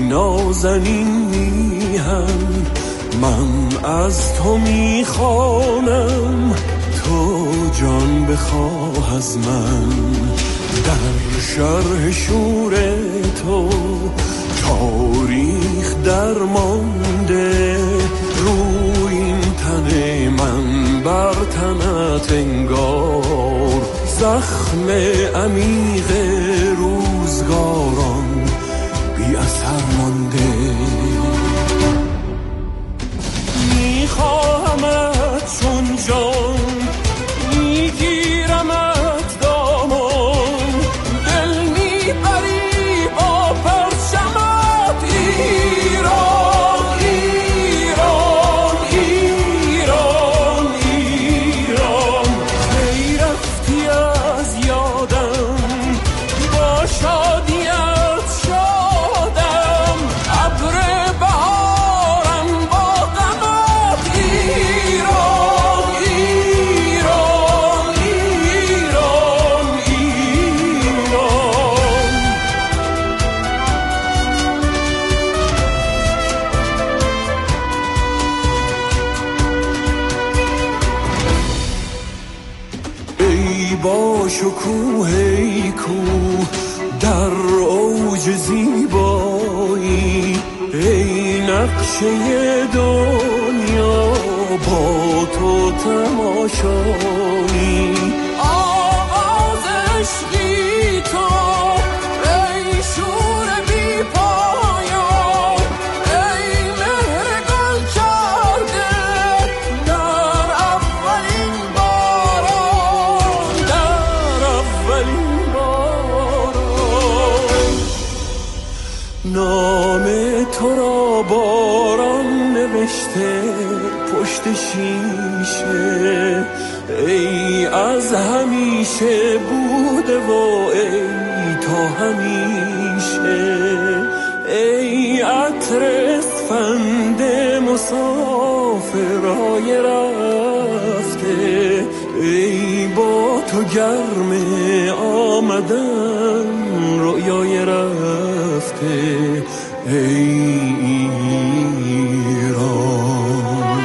نازنین میهن من از تو میخوانم، تو جان بخواه از من. در شرح شور تو تاریخ درمانده، روی این تن من بر تنت انگار زخم عمیق روزگاران بی اثر مانده. میخواهمت چون جان، میگیرمت دامان، دل میبری با پرچمت ایران ایران ایران ایران. کی رفتی از یادم با شادیت شادم، ابر بهارم با غمت ایران ایران ایران ایران. ای با شکوه ای کوه در اوج زیبایی، ای نقشه دنیا با تو تماشایی. آغاز عشقی تو ای شور بی پایان، ای مهر گل کرده در اولین باران، در اولین باران. نام تو را باران نوشته پشت شیشه، ای از همیشه بوده و ای تا همیشه. ای عطر اسفند مسافرهای رفته، ای با تو گرم آمدن رویای رفته ای ایران.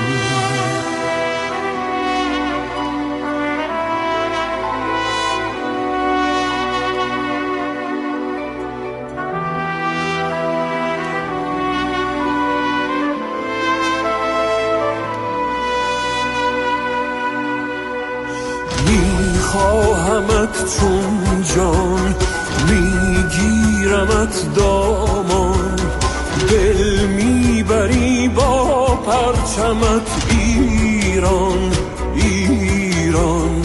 میخواهمت چون جان، میگیرمت دامان، دل میبری با پرچمت ایران ایران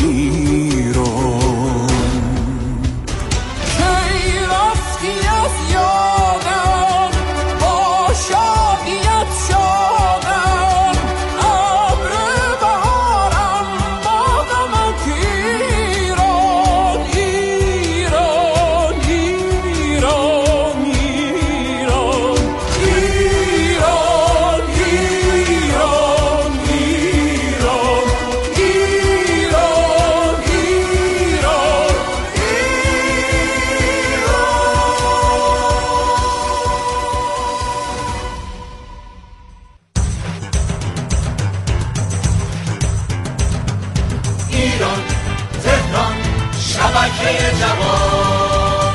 ایران. کی رفتی از یادم با شادیت شادم، ابر بهارم با غمت ایران ایران ایران ایران ایران ایران ایران ایران ایران تهران شبکه جوان.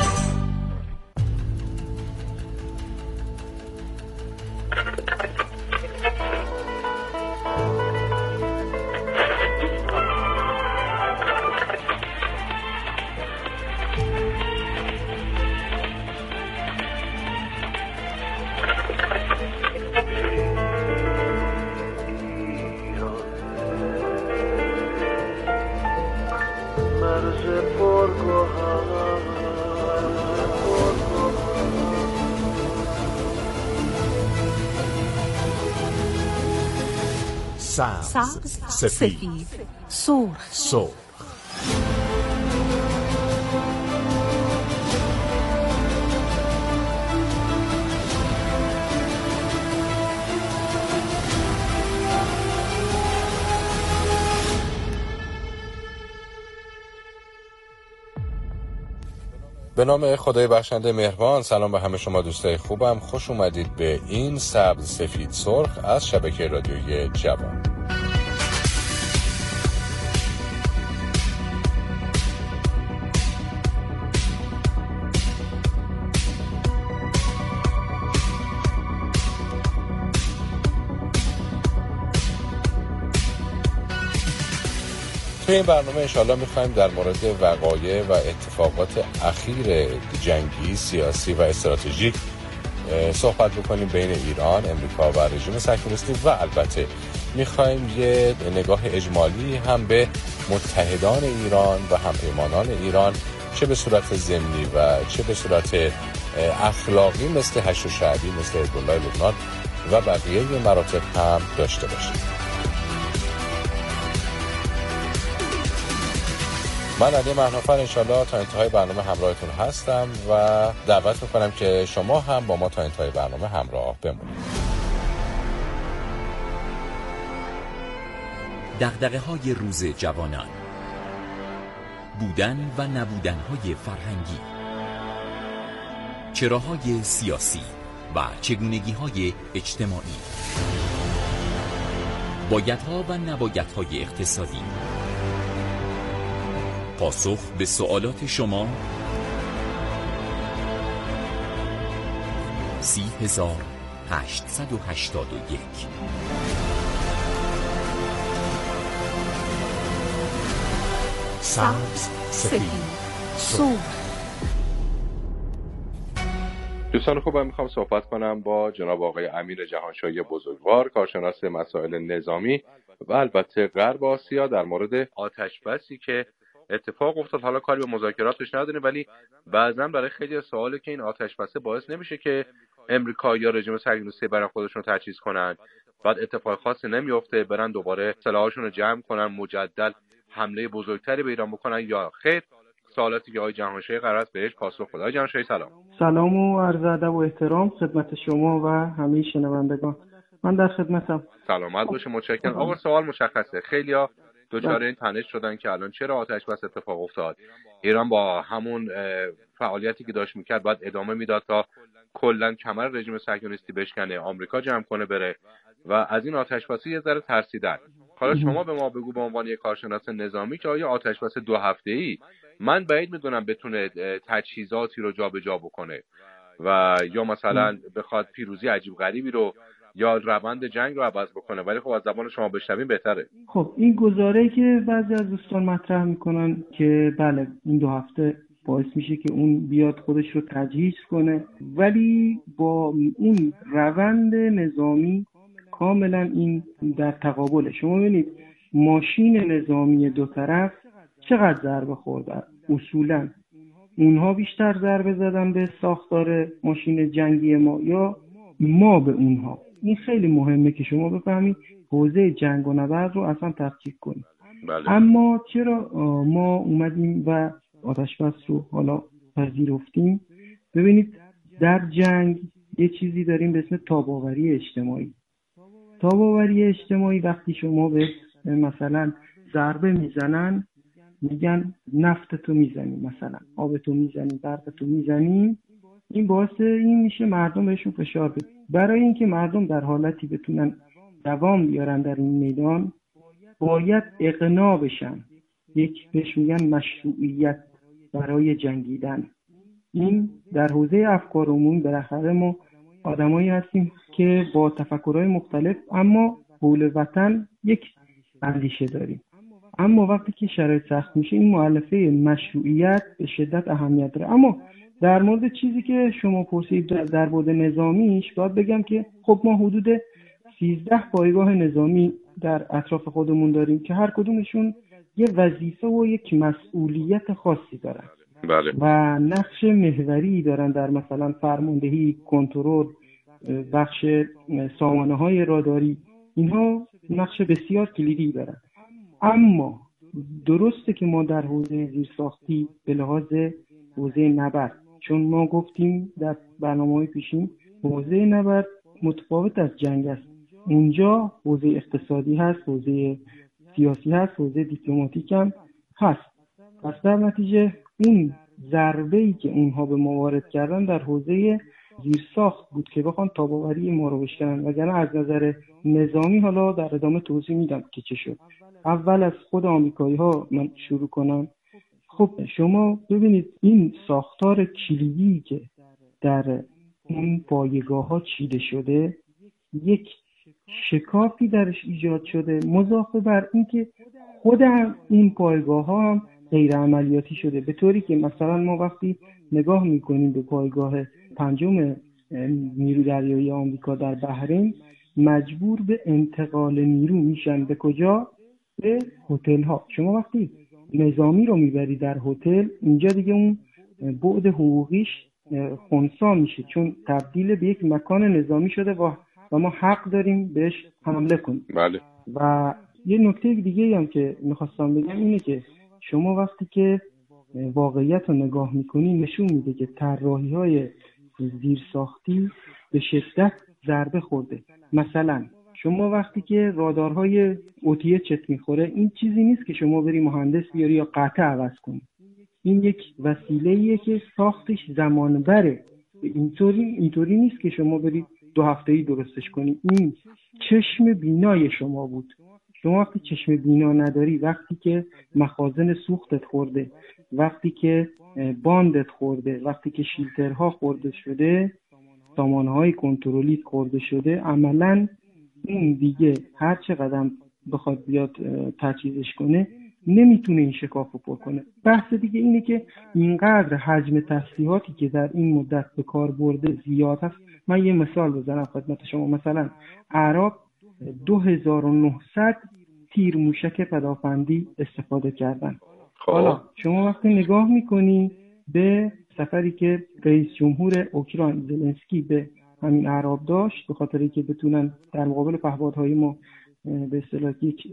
سبز، سفید، سرخ. به نام خدای بخشنده مهربان. سلام به همه شما دوستای خوبم، خوش اومدید به این سبز سفید سرخ از شبکه رادیویی جوان. توی این برنامه انشاءالله میخوایم در مورد وقایع و اتفاقات اخیر جنگی، سیاسی و استراتژیک صحبت بکنیم بین ایران، امریکا و رژیم صهیونیستی و البته میخوایم یه نگاه اجمالی هم به متحدان ایران و همپیمانان ایران، چه به صورت ضمنی و چه به صورت اخلاقی مثل هشت شعبی، مثل حزب الله لبنان و بقیه مراتب هم داشته باشیم. من علی مهنافر انشالله تا انتهای برنامه همراهتون هستم و دعوت میکنم که شما هم با ما تا انتهای برنامه همراه بمونید. دغدغه‌های روز جوانان، بودن و نبودن‌های فرهنگی، چراهای سیاسی و چگونگی‌های اجتماعی، بایدها و نبایدهای اقتصادی، پاسخ به سوالات شما 30881. سبز سفید سرخ. دوستان خوبم، میخوام صحبت کنم با جناب آقای امیر جهانشاهی بزرگوار، کارشناس مسائل نظامی و البته غرب آسیا، در مورد آتش‌بسی که اتفاق افتاد. حالا کاری به مذاکراتش نداریم، ولی بعضا برای خیلی سواله که این آتش‌بس باعث نمیشه که امریکا یا رژیم صهیونیستی برای خودشون تجهیز کنن، بعد اتفاق خاصی نمیفته، برن دوباره سلاحاشون رو جمع کنن، مجدد حمله بزرگتری به ایران بکنن یا خیر. سوالاتی که آقای جهانشاهی قرار است بهش پاسخ بده. آقای جهانشاهی سلام. سلام و عرض ادب و احترام خدمت شما و همه شنوندگان. من در خدمتم. سلامت باشه، متشکرم. آقا سوال مشخصه، خیلیا دچار این تنش شدن که الان چرا آتش بس اتفاق افتاد؟ ایران با همون فعالیتی که داشت میکرد باید ادامه میداد تا کلا کمر رژیم صهیونیستی بشکنه، آمریکا جمع کنه بره و از این آتش بسی یه ذره ترسیدن. حالا شما به ما بگو به عنوان یک کارشناس نظامی که آیا آتش بس 2 هفته‌ای من بعید میدونم بتونه تجهیزاتی رو جابجا بکنه و یا مثلا بخواد پیروزی عجیب غریبی رو یا روند جنگ رو عوض بکنه، ولی خب از زبان شما بشنویم بهتره. خب این گزاره‌ای که بعضی از دوستان مطرح میکنن که بله این 2 هفته باعث میشه که اون بیاد خودش رو تجهیز کنه، ولی با اون روند نظامی کاملا این در تقابله. شما ببینید ماشین نظامی دو طرف چقدر ضربه خوردن. اصولا اونها بیشتر ضربه زدن به ساختار ماشین جنگی ما یا ما به اونها. این خیلی مهمه که شما بفهمید حوزه جنگ و نبرد رو اصلا تفکیک کنید. بله. اما چرا ما اومدیم و آتش‌بس رو حالا پذیرفتیم؟ ببینید در جنگ یه چیزی داریم به اسم تاب‌آوری اجتماعی. تاب‌آوری اجتماعی وقتی شما به مثلا ضربه میزنن، میگن نفتتو میزنیم، مثلا آبتو میزنیم، برقتو میزنیم، این باعث این میشه مردم بهشون فشار بده. برای اینکه مردم در حالتی بتونن دوام بیارن در این میدان باید اقناع بشن، یک بهش میگن مشروعیت برای جنگیدن. این در حوزه افکار عمومی بالاخره ما آدمایی هستیم که با تفکرهای مختلف اما حول وطن یک اندیشه داریم. اما وقتی که شرایط سخت میشه این مؤلفه مشروعیت به شدت اهمیت داره. اما در مورد چیزی که شما پرسید در بعد نظامیش باید بگم که خب ما حدود 13 پایگاه نظامی در اطراف خودمون داریم که هر کدومشون یه وظیفه و یک مسئولیت خاصی دارن. بله. و نقش محوری دارن در مثلا فرماندهی، کنترل، بخش سامانه‌های راداری. اینها نقش بسیار کلیدی دارن. اما درسته که ما در حوزه زیرساختی به لحاظ حوزه نبرد، چون ما گفتیم در برنامه‌های پیشین حوزه نبرد متفاوت از جنگ است. اونجا حوزه اقتصادی هست، حوزه سیاسی هست، حوزه دیپلماتیک هم هست. پس در نتیجه اون ضربه‌ای که اونها به ما وارد کردن در حوزه زیرساخت بود که بخوان تاب‌آوری ما رو بشکنن. وگرنه از نظر نظامی حالا در ادامه توضیح میدم که چه شد. اول از خود آمریکایی‌ها من شروع کنم. خب شما ببینید این ساختار کلیدی که در اون پایگاه‌ها چیده شده، یک شکافی درش ایجاد شده، مضافه بر این که خود این پایگاه‌ها هم غیر عملیاتی شده، به طوری که مثلا ما وقتی نگاه می‌کنیم به پایگاه پنجم نیرو دریایی آمریکا در بحرین، مجبور به انتقال نیرو میشن. به کجا؟ به هتل‌ها. شما وقتی نظامی رو میبری در هتل، اینجا دیگه اون بعد حقوقیش خنثی میشه، چون تبدیل به یک مکان نظامی شده و ما حق داریم بهش حمله کنیم. بله. و یه نکته دیگه هم که میخواستم بگم اینه که شما وقتی که واقعیت رو نگاه میکنی نشون میده که طراحی‌های زیرساختی به شدت ضربه خورده. مثلا شما وقتی که رادارهای اوتیه چت میخوره، این چیزی نیست که شما بری مهندس بیاری یا قطع عوض کنی. این یک وسیله‌ایه که ساختش زمان بره. اینطوری نیست که شما برید 2 هفته‌ای درستش کنی. این چشم بینای شما بود. شما وقتی چشم بینا نداری، وقتی که مخازن سوختت خورده، وقتی که باندت خورده، وقتی که شیلترها خورده شده، سامانه‌های کنترلی خورده شده، عملاً این دیگه هر چقدر بخواد بیاد تجهیزش کنه نمیتونه این شکاف رو پر کنه. بحث دیگه اینه که اینقدر حجم تسلیحاتی که در این مدت به کار برده زیاد هست. من یه مثال بزنم خدمت شما. مثلا اعراب 2900 تیر موشک پدافندی استفاده کردن. حالا شما وقتی نگاه میکنی به سفری که رئیس جمهور اوکراین زلنسکی به همین اعراب داشت، به خاطر اینکه بتونن در مقابل پهپادهای ما به اصطلاح یک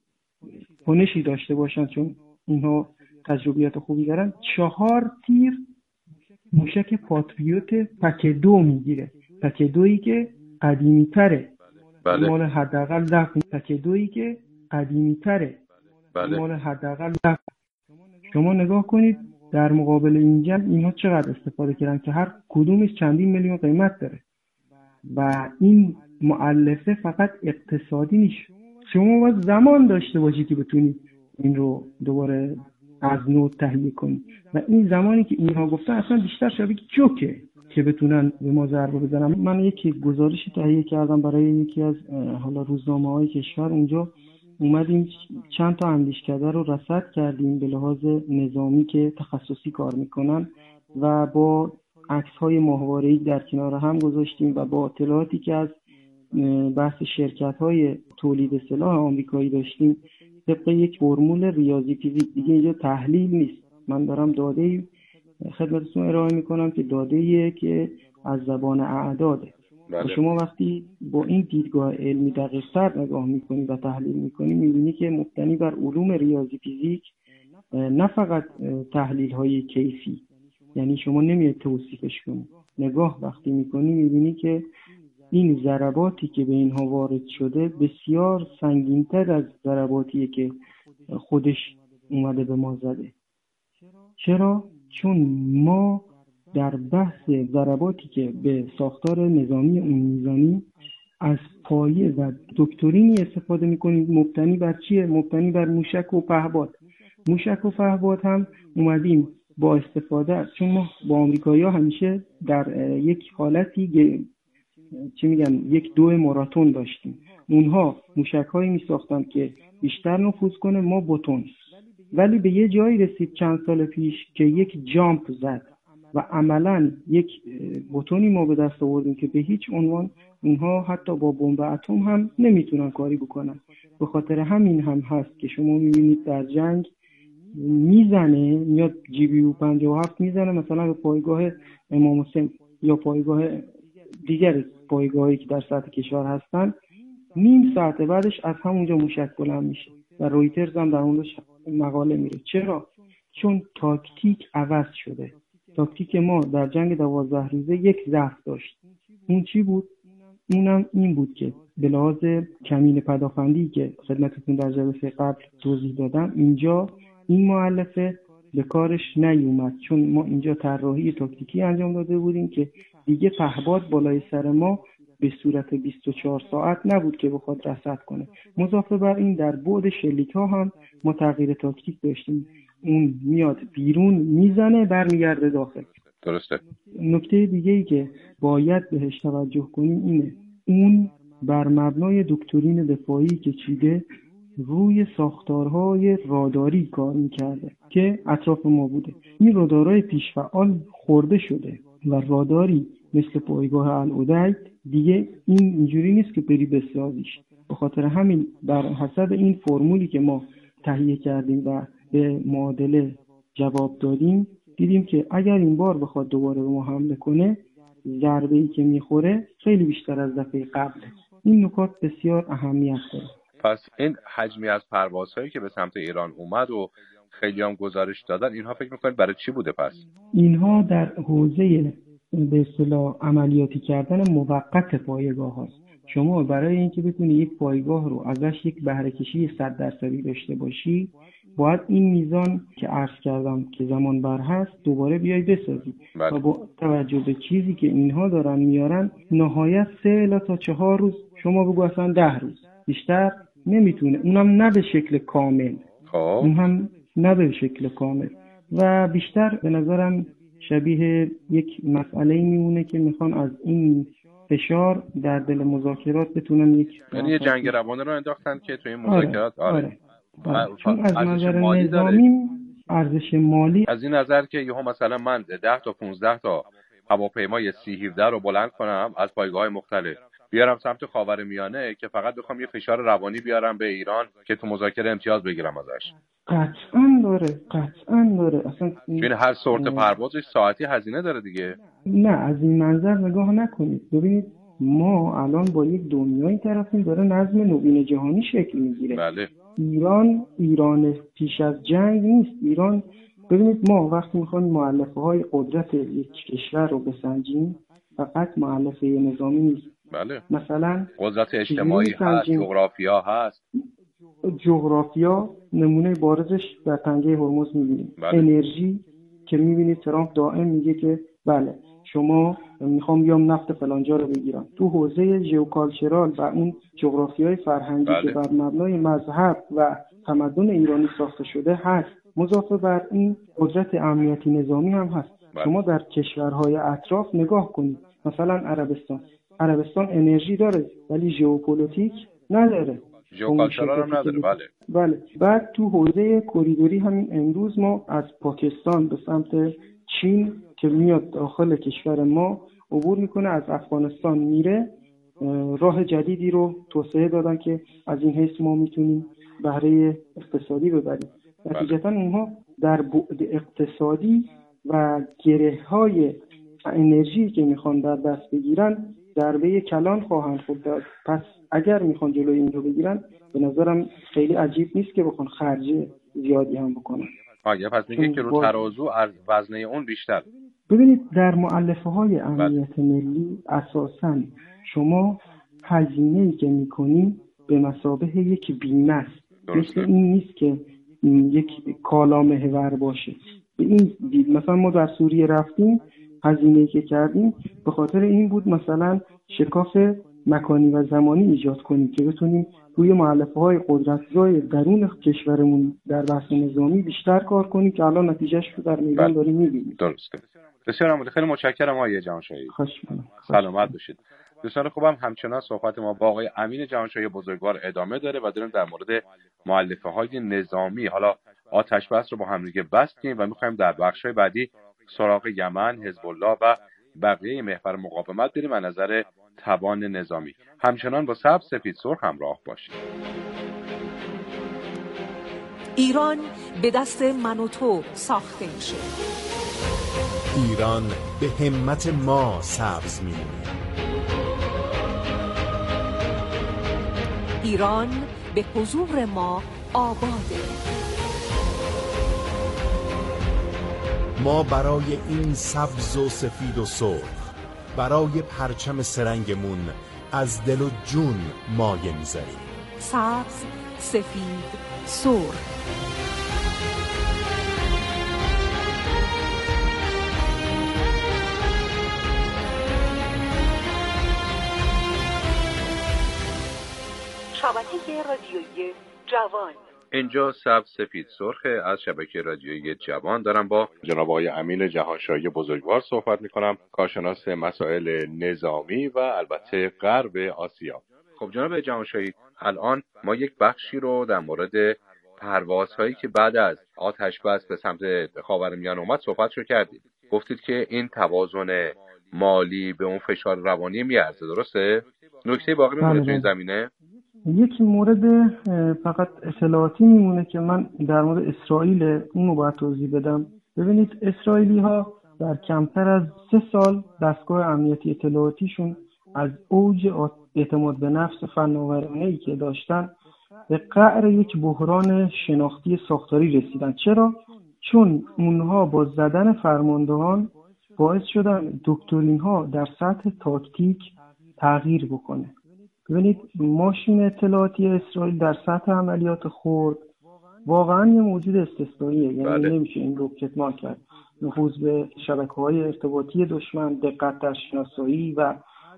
کنشی داشته باشن، چون اینها تجربیات خوبی دارن، 4 تیر موشک پاتریوت پک 2 میگیره. پک 2 که قدیمی تره، بله. مال حداقل 10 پک 2 که قدیمی تره، بله. مال حداقل 10. شما نگاه کنید در مقابل این جنگ اینها چقدر استفاده کردن که هر کدومش چندین میلیون قیمت داره. و این مؤلفه فقط اقتصادی نیست. شما باید زمان داشته باشی که بتونی این رو دوباره از نو تهیه کنی. و این زمانی که اینها گفتن اصلا بیشتر شبیه جوکه که بتونن به ما ضربه بزنن. من یکی گزارشی تهیه کردم برای یکی از حالا روزنامه‌های کشور. اونجا اومدیم چند تا اندیشکده رو رصد کردیم به لحاظ نظامی که تخصصی کار میکنن و با عکس‌های ماهواره‌ای در کنار هم گذاشتیم و با اطلاعاتی که از بحث شرکت‌های تولید سلاح آمریکایی داشتیم طبق یک فرمول ریاضی فیزیک. دیگه اینجا تحلیل نیست، من دارم داده خدمتتون ارائه میکنم که داده‌ایه که از زبان اعداده. بله. و شما وقتی با این دیدگاه علمی دقیق‌تر نگاه میکنی و تحلیل میکنی میبینی که مبتنی بر علوم ریاضی فیزیک، نه فقط تحلیل‌های کیفی، یعنی شما نمیاد توصیفش کنی، نگاه وقتی میکنی میبینی که این ضرباتی که به اینها وارد شده بسیار سنگین‌تر از ضرباتیه که خودش اومده به ما زده. چرا؟ چون ما در بحث ضرباتی که به ساختار نظامی اون میزنیم از پایه و دکترینی استفاده میکنیم مبتنی بر چیه؟ مبتنی بر موشک و پهپاد. موشک و پهپاد هم اومدیم با استفاده از، چون ما با آمریکایی‌ها همیشه در یک حالتی یک دو ماراتون داشتیم. اونها موشک‌هایی می‌ساختن که بیشتر نفوذ کنه، ما بتون. ولی به یه جایی رسید چند سال پیش که یک جامپ زد و عملاً یک بتونی ما به دست آوردیم که به هیچ عنوان اونها حتی با بمب اتم هم نمیتونن کاری بکنن. به خاطر همین هم هست که شما می‌بینید در جنگ میزنه، میاد GBU 57 میزنه مثلا به پایگاه امام حسین یا پایگاه دیگر پایگاهی که در سطح کشور هستن، نیم ساعت بعدش از همونجا موشک بلند میشه و رویترز هم در موردش مقاله میره. چرا؟ چون تاکتیک عوض شده. تاکتیک ما در جنگ 12 روزه یک ضعف داشت. اون چی بود؟ اونم این بود که به لحاظ کمین پدافندی که خدمتتون در جلسه قبل توضیح دادم، اینجا این مؤلفه به کارش نیومد، چون ما اینجا طراحی تاکتیکی انجام داده بودیم که دیگه پهپاد بالای سر ما به صورت 24 ساعت نبود که بخواد رصد کنه. مضافه بر این در بعد شلیک ها هم ما تغییر تاکتیک داشتیم، اون میاد بیرون میزنه برمیگرده داخل. درسته. نکته دیگه ای که باید بهش توجه کنیم اینه، اون بر مبنای دکترین دفاعی که چیده روی ساختارهای راداری کار میکرده که اطراف ما بوده. این رادارهای پیشفعال خورده شده و راداری مثل پایگاه العدید دیگه اینجوری نیست که بری بسازیش. به خاطر همین بر حسب این فرمولی که ما تهیه کردیم و به معادله جواب دادیم، دیدیم که اگر این بار بخواد دوباره به ما حمله کنه، ضربه‌ای که میخوره خیلی بیشتر از دفعه قبله. این نکات بسیار اهمیت داره. پس این حجمی از پروازهایی که به سمت ایران اومد و خیلی هم گزارش دادن، اینها فکر میکنید برای چی بوده پس؟ اینها در حوزه به اصطلاح عملیاتی کردن موقت پایگاه هاست. شما برای اینکه بتونی یک پایگاه رو ازش یک بهره کشی 100% داشته باشی، باید این میزان که عرض کردم که زمان بر هست دوباره بیای بسازی. و با توجه به چیزی که اینها دارن میارن، نهایت 3 تا 4 روز، شما بگو اصلا 10 روز بیشتر نمیتونه، اونم نه به شکل کامل. اون هم نه به شکل کامل و بیشتر به نظرم شبیه یک مسئله میمونه که میخوان از این فشار در دل مذاکرات بتونن یعنی جنگ روانه رو انداختن که تو این مذاکرات آره. چون از نظر نظامی ارزش مالی، از این نظر که یهو مثلا من 10 تا 15 تا هواپیمای C-17 رو بلند کنم از پایگاه‌های مختلف بیارم سمت خاورمیانه که فقط بخوام یه فشار روانی بیارم به ایران که تو مذاکره امتیاز بگیرم ازش. قطعاً داره. اصلا این هر سورت پروازش ساعتی هزینه داره دیگه. نه، از این منظر نگاه نکنید. ببینید ما الان با یک دنیایی طرفیم داره نظم نوین جهانی شکل میگیره. بله. ایران پیش از جنگ نیست. ایران، ببینید ما وقتی میخوایم مؤلفه‌های قدرت یک کشور رو بسنجیم، فقط مؤلفه نظامی نیست. بله. مثلا قدرت اجتماعی هست، جغرافیا هست. جغرافیا نمونه بارزش در تنگه هرمز می‌بینیم. بله. انرژی که می‌بینید ترامپ دائم میگه که بله شما میخوام بیام نفت فلانجا رو بگیرم. تو حوزه ژئوکالچرال و اون جغرافیای فرهنگی بله. که بر مبنای مذهب و تمدن ایرانی ساخته شده هست، مضافه بر این قدرت امنیتی نظامی هم هست. بله. شما در کشورهای اطراف نگاه کنید، مثلا عربستان انرژی داره ولی ژئوپلیتیک نداره، ژئوکالچرال هم نداره. بله. بعد تو حوزه کریدوری همین امروز ما از پاکستان به سمت چین که میاد داخل کشور ما عبور میکنه، از افغانستان میره، راه جدیدی رو توسعه دادن که از این حیث ما میتونیم بهره اقتصادی ببریم. نتیجتا اونها در بعد اقتصادی و گره‌های انرژی که میخوان در دست بگیرن ضربه کلان خواهند خورد. پس اگر میخوان جلوی این رو بگیرن، به نظرم خیلی عجیب نیست که بخوان خرج زیادی هم بکنن. پس میگه که رو ترازو از وزنه اون بیشتر. ببینید در مؤلفه‌های امنیت ملی اساساً شما هزینه‌ای که میکنی به مثابه یک بیمه است. مثل این نیست که یک کالا محور باشه. به این مثلا ما در سوریه رفتیم، هزینه‌ای که کردیم به خاطر این بود مثلا شکاف مکانی و زمانی ایجاد کنیم که بتونیم روی مؤلفه‌های قدرت‌زای درون کشورمون در بحث نظامی بیشتر کار کنیم که الان نتیجهش رو در میدان داریم می‌بینیم. درسته. بسیار عالی. خیلی متشکرم آقای جهانشاهی. خوشحالم. سلامت باشید. دوستان خوبم، همچنان صحبت ما با آقای امین جهانشاهی بزرگوار ادامه داره و داریم در مورد مؤلفه‌های نظامی، حالا آتش بس رو با هم دیگه بستیم و می‌خوایم در بخش‌های بعدی سراغ یمن، حزب الله و بقیه محور مقاومت بریم از نظر توان نظامی. همچنان با سبز سفید سرخ همراه باشید. ایران به دست من و تو ساخته میشه. ایران به همت ما سبز میمونه. ایران به حضور ما آباده. ما برای این سبز و سفید و سرخ، برای پرچم سرنگمون از دل و جون مایه میذاریم. سبز، سفید، سرخ. شبکه رادیویی جوان. اینجا سبز سفید سرخ از شبکه رادیویی جوان. دارم با جناب آقای امین جهانشاهی بزرگوار صحبت میکنم، کارشناس مسائل نظامی و البته غرب آسیا. خب جناب جهانشاهی، الان ما یک بخشی رو در مورد پروازهایی که بعد از آتش بس به سمت خاورمیانه اومد صحبتشو کردید. گفتید که این توازن مالی به اون فشار روانی میارزه، درسته؟ نکته باقی میمونه تو این زمینه؟ یک مورد فقط اطلاعاتی میمونه که من در مورد اسرائیل اونو باید توضیح بدم. ببینید اسرائیلی ها در کمتر از 3 سال دستگاه امنیتی اطلاعاتیشون از اوج اعتماد به نفس فناورانه‌ای که داشتن به قعر یک بحران شناختی ساختاری رسیدن. چرا؟ چون اونها با زدن فرماندهان باعث شدن دکترین ها در سطح تاکتیک تغییر بکنه. ببینید ماشین اطلاعاتی اسرائیل در سطح عملیات خرد واقعا یه موجود استثنائیه. یعنی نمیشه این رو کتمان کرد. نفوذ به شبکه‌های ارتباطی دشمن، دقت در شناسایی و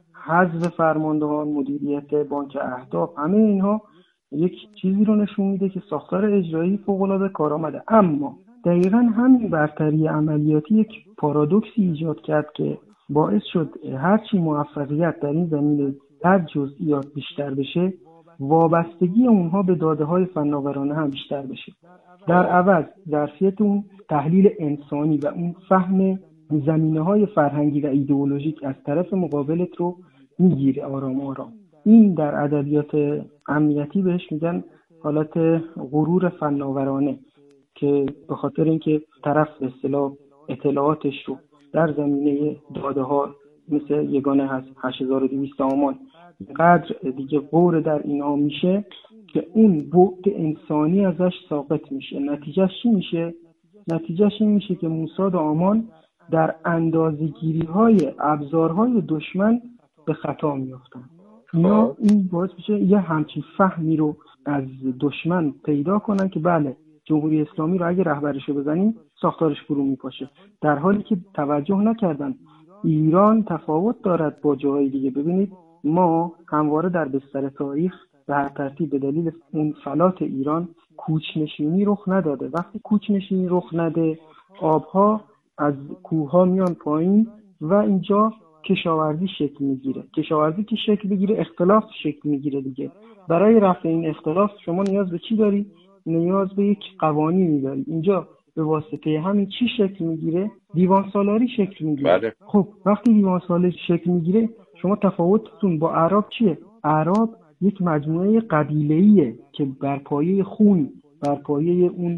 حذف فرماندهان، مدیریت بانک اهداف، همه اینها یک چیزی رو نشون میده که ساختار اجرایی فوق‌العاده کارآمده. اما دقیقاً همین برتری عملیاتی یک پارادوکسی ایجاد کرد که باعث شد هرچی موفقیت در این زمینه در جزئیات بیشتر بشه، وابستگی اونها به داده‌های فناورانه هم بیشتر بشه. در عوض ظرفیت اون تحلیل انسانی و اون فهم زمینه‌های فرهنگی و ایدئولوژیک از طرف مقابلت رو میگیره آرام آرام. این در ادبیات امنیتی بهش میگن حالت غرور فناورانه، که به خاطر اینکه طرف به اصطلاح اطلاعاتش رو در زمینه داده‌ها مثل یگانه هست 8200 آمان قدر دیگه غور در اینا میشه که اون بعد انسانی ازش ساقط میشه. نتیجهش چی میشه؟ نتیجهش این میشه که موساد و آمان در اندازه‌گیری‌های ابزارهای دشمن به خطا میافتن. اینا این باعث میشه یه همچین فهمی رو از دشمن پیدا کنن که بله جمهوری اسلامی رو اگه رهبرشو بزنیم ساختارش فرو میپاشه، در حالی که توجه نکردن ایران تفاوت دارد با جاهای دیگه. ببینید ما همواره در بستر تاریخ به هر ترتیب به دلیل اون فلات ایران کوچ‌نشینی رخ نداده. وقتی کوچ‌نشینی رخ نده آبها از کوه‌ها میان پایین و اینجا کشاورزی شکل میگیره. کشاورزی که شکل بگیره اختلاف شکل میگیره دیگه. برای رفع این اختلاف شما نیاز به چی داری؟ نیاز به یک قوانینی داری. اینجا به واسطه همین چی شکل میگیره؟ دیوان سالاری شکل میگیره. بله. خب وقتی دیوان سالاری شکل میگیره شما تفاوتتون با اعراب چیه؟ اعراب یک مجموعه قبیله‌ایه که بر پایه خون، بر پایه اون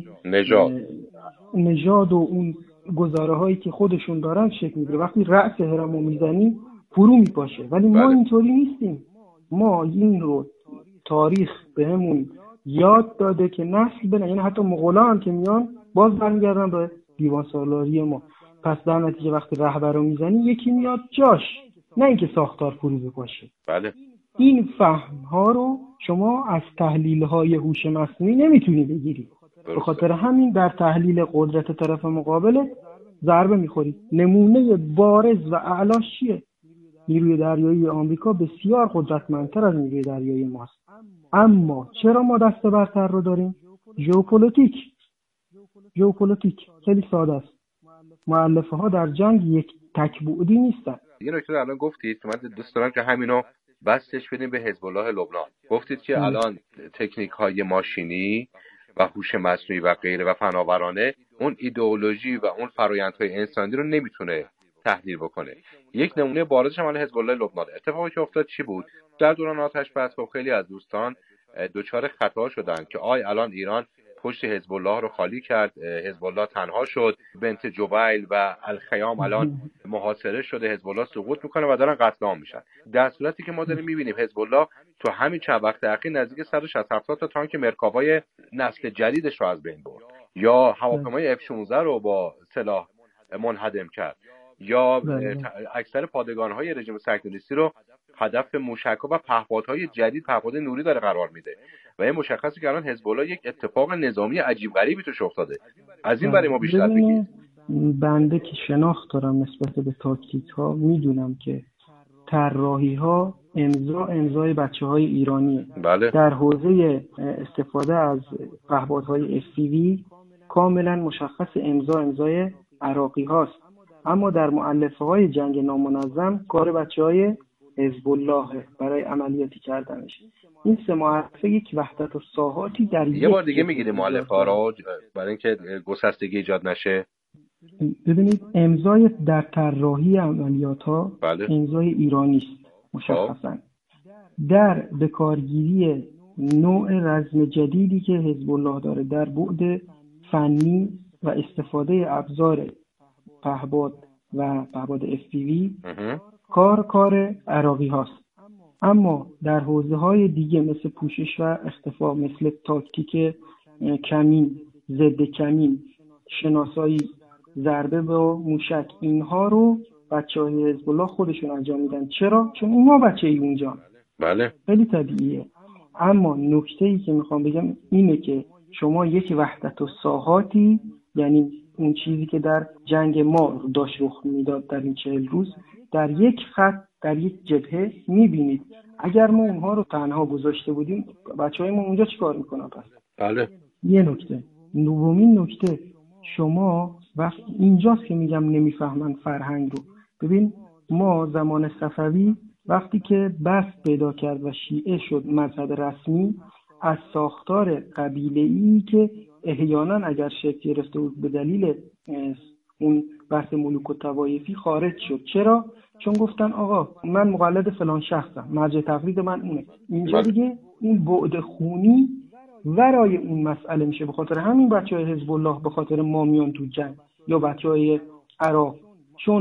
نژاد و اون گزاره‌هایی که خودشون دارن شکل میگیره. وقتی رأس هرمو میزنی فرو میپاشه. ولی ما اینطوری نیستیم. ما این رو تاریخ بهمون یاد داده که نسل بنا، یعنی حتی مغول‌ها هم که میان باز برمیگردن به دیوان سالاری ما. پس در نتیجه وقتی رهبر رو میزنی یکی میاد جاش، نه اینکه ساختار فرو بپاشه. بله. این فهم‌ها رو شما از تحلیل‌های هوش مصنوعی نمیتونی بگیری. به خاطر همین در تحلیل قدرت طرف مقابل ضربه میخوری. نمونه بارز و اعلاش چیه؟ نیروی دریایی آمریکا بسیار قدرتمندتر از نیروی دریایی ماست. اما چرا ما دست برتر رو داریم؟ ژئوپلیتیک خیلی ساده است. مؤلفه ها در جنگ یک تک‌بعدی نیستن. یه نکته الان گفتید که من دوست دارم که همینو بستش بدیم به حزب الله لبنان. گفتید که الان تکنیک های ماشینی و هوش مصنوعی و غیره و فناورانه اون ایدئولوژی و اون فرآیندهای انسانی رو نمیتونه تحلیل بکنه. یک نمونه بارزش هم حزب الله لبنان. اتفاقی که افتاد چی بود؟ در دوران آتش بس خیلی از دوستان دچار خطا شدن که الان ایران پشت حزب الله رو خالی کرد، حزب الله تنها شد، بنت جبیل و الخیام الان محاصره شده، حزب الله سقوط میکنه و دارن قتل عام میشن. در صورتی که ما داریم میبینیم حزب الله تو همین چند وقت اخیر نزدیک 160 تا تانک مرکاوای نسل جدیدش رو از بین برد، یا هواپیمای F-16 رو با سلاح منهدم کرد، یا اکثر پادگان‌های رژیم صهیونیستی رو هدف موشک‌ها و پهپادهای جدید، پهپاد نوری داره قرار میده. و این مشخصه که الان حزب الله یک اتفاق نظامی عجیب غریبی توش افتاده. از این برای ما بیشتر بگید. بنده که شناخت دارم نسبت به تاکتیک‌ها میدونم که طراحی ها امضای بچه‌های ایرانیه. بله. در حوزه استفاده از پهپادهای FPV کاملا مشخص امضای عراقی هاست، اما در مؤلفه های جنگ نامنظم کار بچه‌های حزب الله برای عملیاتی کردنش. این سه مؤلفه یک وحدت الساحاتی در یه بار دیگه میگیریم مؤلفه ها رو برای اینکه گسستگی ایجاد نشه. ببینید امضای در طراحی عملیات ها بله. امضای ایرانی است مشخصا. در بکارگیری نوع رزم جدیدی که حزب الله داره در بعد فنی و استفاده ابزار پهپاد و پهپاد FPV کار عراقی هاست، اما در حوزه های دیگه مثل پوشش و اختفا، مثل تاکتیک کمین، ضد کمین، شناسایی، ضربه با موشک، اینها رو بچه‌های حزب الله خودشون انجام میدن. چرا؟ چون اونها بچه‌ای اونجا. بله. خیلی طبیعیه. اما نکته‌ای که میخوام بگم اینه که شما یک وحدت الساحاتی، یعنی اون چیزی که در جنگ ما داشت رخ میداد در این 40 روز، در یک خط، در یک جبهه میبینید. اگر ما اونها رو تنها گذاشته بودیم بچه‌های ما اونجا چیکار میکنن پس؟ بله. یه نکته. دومین نکته، شما وقت اینجاست که میگم نمیفهمن فرهنگ رو. ببین ما زمان صفوی وقتی که بست پیدا کرد و شیعه شد مذهب رسمی، از ساختار قبیله‌ای که احیانا اگر شکل گرفته بود به دلیل اون بحث ملوک و طوایفی خارج شد. چرا؟ چون گفتن آقا من مقلد فلان شخصم، مرجع تقلید من اونه. اینجا دیگه این بعد خونی ورای اون مسئله میشه. به خاطر همین بچهای حزب الله به خاطر ما میان تو جنگ، یا بچهای عراق، چون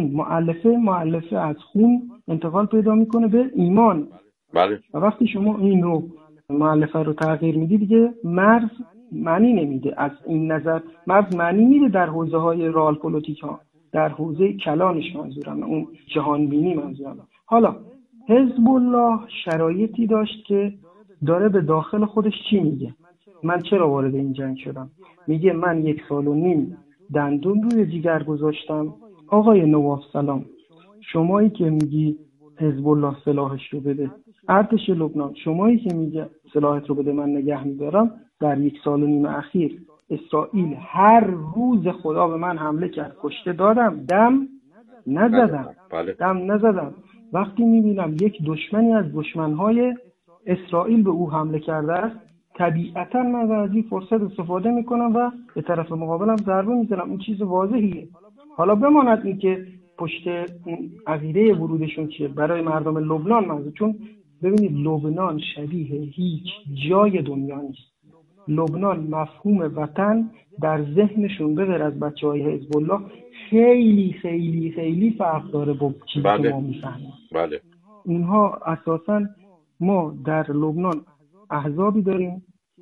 مؤلفه از خون انتقال پیدا میکنه به ایمان. بله. و وقتی شما این رو مؤلفه رو تغییر میدی دیگه مرز معنی نمیده. از این نظر مرز معنی میده در حوزه های رئال پلیتیک ها، در حوزه کلانش منظورم، اون جهان بینی منظورم. حالا حزب الله شرایطی داشت که داره به داخل خودش چی میگه؟ من چرا وارد این جنگ شدم؟ میگه من 1.5 سال دندون روی جیگر گذاشتم. آقای نواف سلام، شمایی که میگی حزب الله سلاحش رو بده، ارتش لبنان شمایی که میگه سلاحت رو بده من نگه میدارم، در 1.5 سال اخیر اسرائیل هر روز خدا به من حمله کرد، کشته دادم، دم نزدم. بله. دم نزدم. وقتی میبینم یک دشمنی از دشمنهای اسرائیل به او حمله کرده است، طبیعتا من از این فرصت استفاده میکنم و به طرف مقابلم ضربه میزنم. این چیز واضحیه. حالا بماند این که پشت عقیده ورودشون چیه برای مردم لبنان منظور، چون ببینید لبنان شبیه هیچ جای دنیا نیست. لبنان مفهوم وطن در ذهنشون به غیر از بچهای حزب الله خیلی خیلی خیلی فرق داره با چیزی که ما میفهمیم. بله. اینها اساساً ما در لبنان احزابی داریم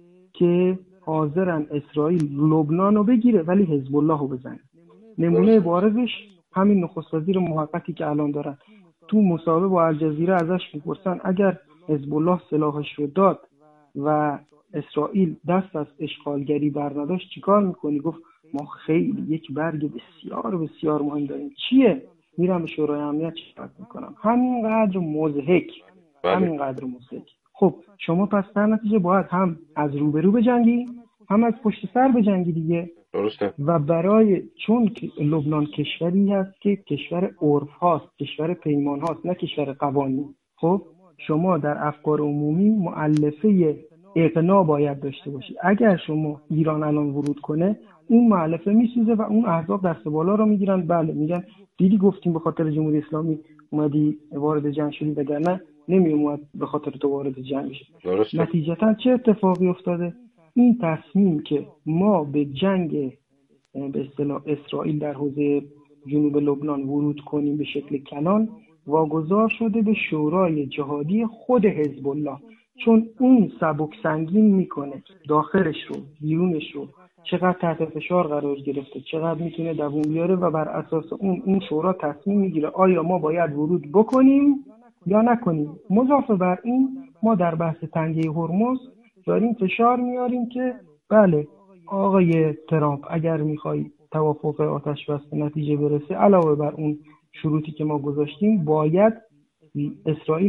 که حاضرن اسرائیل لبنان رو بگیره ولی حزب الله رو بزنه. نمونه بارزش همین نخست وزیر محققی که الان دارن. تو مصاحبه با الجزیره ازش میپرسن اگر حزب الله سلاحش رو داد و اسرائیل دست از اشغالگری برنداشت چیکار میکنی؟ گفت ما خیلی یک برگ بسیار بسیار مهم داریم. چیه؟ میرم به شورای امنیت چیکار میکنم. همینقدر مضحک. همینقدر مضحک. خب شما پس در نتیجه باید هم از روبرو بجنگی هم از پشت سر بجنگی دیگه. درسته. و برای چون لبنان کشوری هست که کشور عرف هاست، کشور پیمان هاست، نه کشور قوانین. خب شما در افکار عمومی مؤلفه اقناع باید داشته باشی. اگر شما ایران الان ورود کنه اون مؤلفه میسوزه و اون احزاب دست بالا رو میگیرن. بله میگن دیدی گفتیم به خاطر جمهوری اسلامی اومدی وارد جنگ شدی، وگرنه نمی اومد به خاطر تو وارد جنگ بشی. نتیجتا چه اتفاقی افتاده؟ این تصمیم که ما به جنگ به اصطلاح اسرائیل در حوزه جنوب لبنان ورود کنیم به شکل کلان واگذار شده به شورای جهادی خود حزب الله، چون اون سبک سنگین میکنه داخلش رو بیرونش رو، چقدر تحت فشار قرار گرفته، چقدر میتونه دووم بیاره و بر اساس اون شورا تصمیم میگیره آیا ما باید ورود بکنیم یا نکنیم. مضافه بر این ما در بحث تنگه هرمز داریم فشار میاریم که بله آقای ترامپ اگر میخوای توافق آتش بس به نتیجه برسه علاوه بر اون شروطی که ما گذاشتیم باید اسرائیل